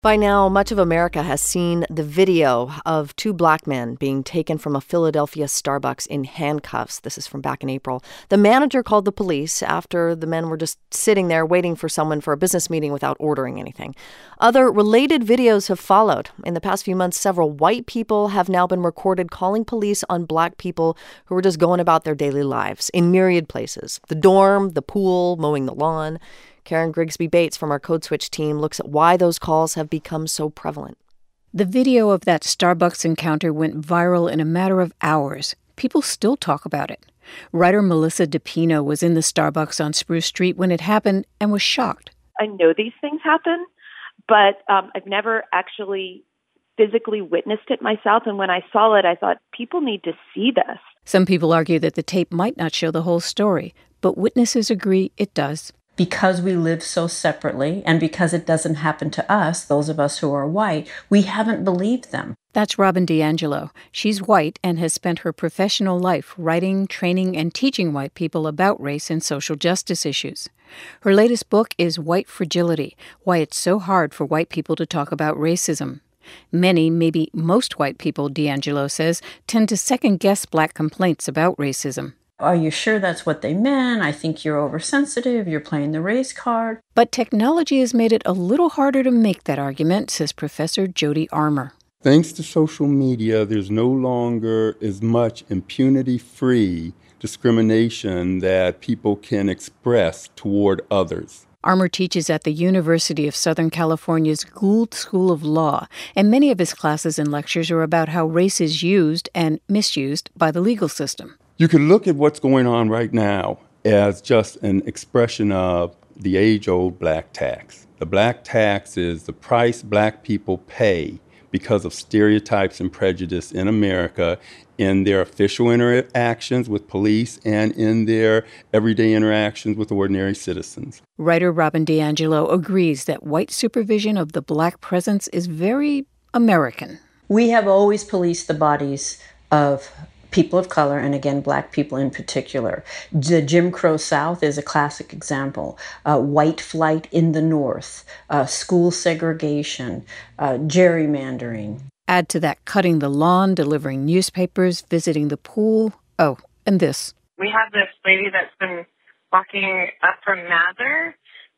By now, much of America has seen the video of two black men being taken from a Philadelphia Starbucks in handcuffs. This is from back in April. The manager called the police after the men were just sitting there waiting for someone for a business meeting without ordering anything. Other related videos have followed. In the past few months, several white people have now been recorded calling police on black people who were just going about their daily lives in myriad places. The dorm, the pool, mowing the lawn. Karen Grigsby Bates from our Code Switch team looks at why those calls have become so prevalent. The video of that Starbucks encounter went viral in a matter of hours. People still talk about it. Writer Melissa DePino was in the Starbucks on Spruce Street when it happened and was shocked. I know these things happen, but I've never actually physically witnessed it myself. And when I saw it, I thought, people need to see this. Some people argue that the tape might not show the whole story, but witnesses agree it does. Because we live so separately and because it doesn't happen to us, those of us who are white, we haven't believed them. That's Robin DiAngelo. She's white and has spent her professional life writing, training, and teaching white people about race and social justice issues. Her latest book is White Fragility, Why It's So Hard for White People to Talk About Racism. Many, maybe most white people, DiAngelo says, tend to second-guess black complaints about racism. Are you sure that's what they meant? I think you're oversensitive. You're playing the race card. But technology has made it a little harder to make that argument, says Professor Jody Armour. Thanks to social media, there's no longer as much impunity-free discrimination that people can express toward others. Armour teaches at the University of Southern California's Gould School of Law, and many of his classes and lectures are about how race is used and misused by the legal system. You can look at what's going on right now as just an expression of the age-old black tax. The black tax is the price black people pay because of stereotypes and prejudice in America in their official interactions with police and in their everyday interactions with ordinary citizens. Writer Robin DiAngelo agrees that white supervision of the black presence is very American. We have always policed the bodies of people of color, and again, black people in particular. The Jim Crow South is a classic example. White flight in the North, school segregation, gerrymandering. Add to that cutting the lawn, delivering newspapers, visiting the pool. Oh, and this. We have this lady that's been walking up from Mather,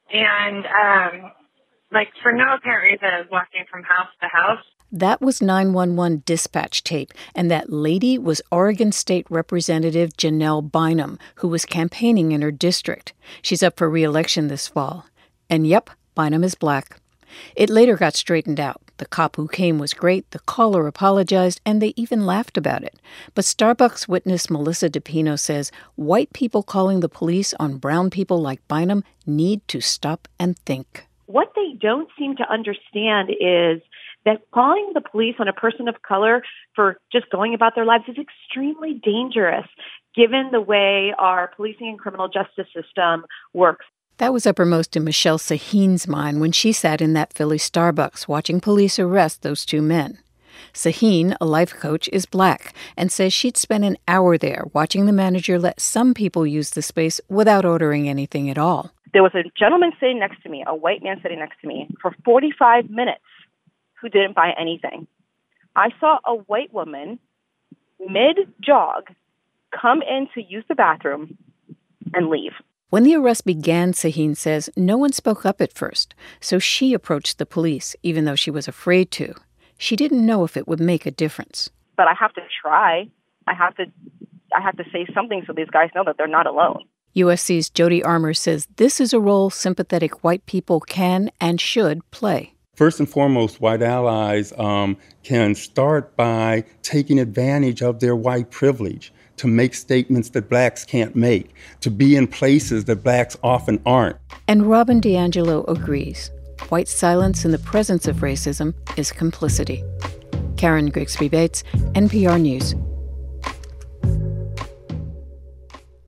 and for no apparent reason is walking from house to house. That was 911 dispatch tape, and that lady was Oregon State Representative Janelle Bynum, who was campaigning in her district. She's up for re-election this fall. And yep, Bynum is black. It later got straightened out. The cop who came was great, the caller apologized, and they even laughed about it. But Starbucks witness Melissa DePino says white people calling the police on brown people like Bynum need to stop and think. What they don't seem to understand is that calling the police on a person of color for just going about their lives is extremely dangerous, given the way our policing and criminal justice system works. That was uppermost in Michelle Sahin's mind when she sat in that Philly Starbucks watching police arrest those two men. Sahin, a life coach, is black and says she'd spent an hour there watching the manager let some people use the space without ordering anything at all. There was a gentleman sitting next to me, a white man sitting next to me, for 45 minutes who didn't buy anything. I saw a white woman mid-jog come in to use the bathroom and leave. When the arrest began, Sahin says, no one spoke up at first, so she approached the police, even though she was afraid to. She didn't know if it would make a difference. But I have to try. I have to say something so these guys know that they're not alone. USC's Jody Armour says this is a role sympathetic white people can and should play. First and foremost, white allies can start by taking advantage of their white privilege to make statements that blacks can't make, to be in places that blacks often aren't. And Robin DiAngelo agrees. White silence in the presence of racism is complicity. Karen Grigsby Bates, NPR News.